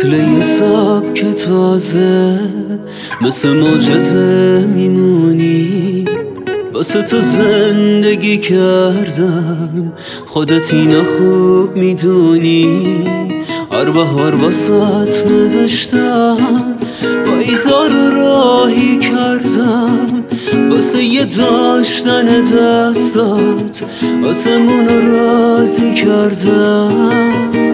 توی یه سبک تازه مثل معجزه میمونی، واسه تو زندگی کردم، خودت اینو خوب میدونی. هر بهار واسات نوشتم، پاییزا رو راهی کردم، واسه یه داشتن دستات آسمون رو راضی کردم.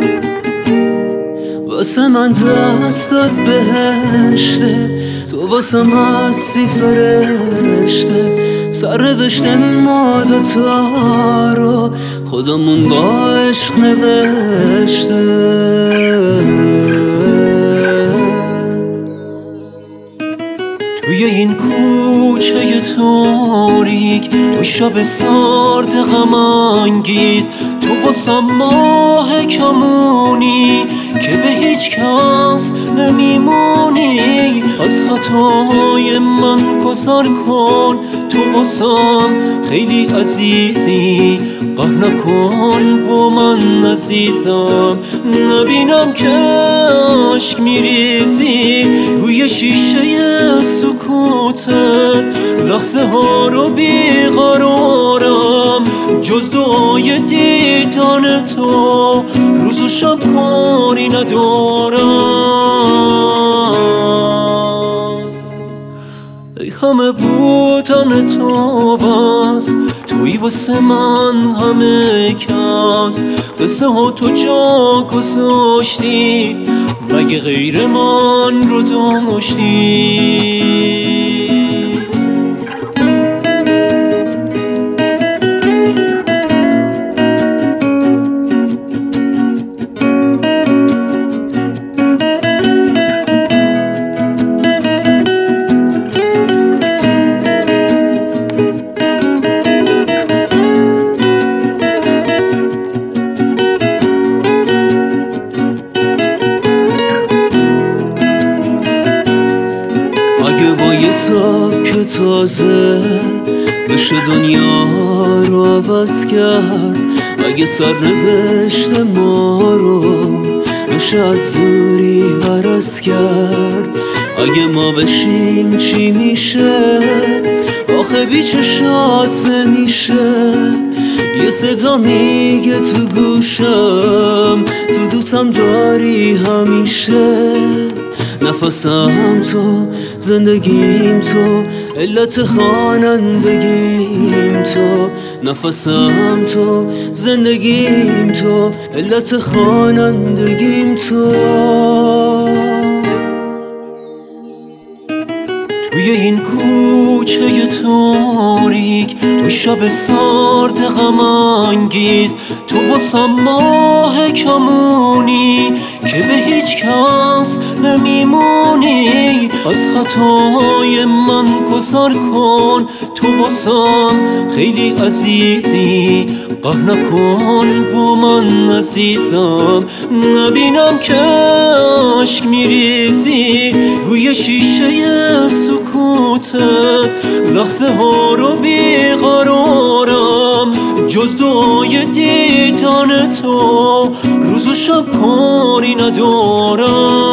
واسه من دستات بهشته، تو واسه مستی فرشته، سرنوشت ما دوتا رو خودمون با عشق نوشته. توی این کوچه تاریک، تو شب سرد غم انگیز، تو واسه ماه کمونی که به هیچ کس نمیمونی. از خطای من گذر کن، تو واسم خیلی عزیزی، قهر نکن با من عزیزم، نبینم که عشق میریزی. روی شیشه سکوتت لحظه ها رو بیقرارم، جز دعای دیدن تو روز و شب کاری ندارم. ای همه بودن تو بس، توی واسه من همه کس، قصه ها تو جا گذاشتی، مگه غیر من رو داشتی؟ اگه با یه سبک تازه بشه دنیا رو عوض کرد، اگه سرنوشت ما رو بشه از زوری عوض کرد، اگه ما بشیم چی میشه؟ آخه بی چشات نمیشه. یه صدا میگه تو گوشم، تو دوستم داری همیشه. نفسم تو، زندگیم تو، علت خوانندگیم تو. نفسم تو، زندگیم تو، علت خوانندگیم تو. توی این کوچه تاریک، تو شب سرد غم انگیز، تو واسه ماه کمونی که به هیچ کس نمیمونی. از خطای من گذر کن، تو واسم خیلی عزیزی، قهر نکن با من عزیزم، نبینم که عشق میریزی. روی شیشه سکوتت لحظه ها رو بیقرارم، جز دعای دیدن تو روز و شب کاری ندارم.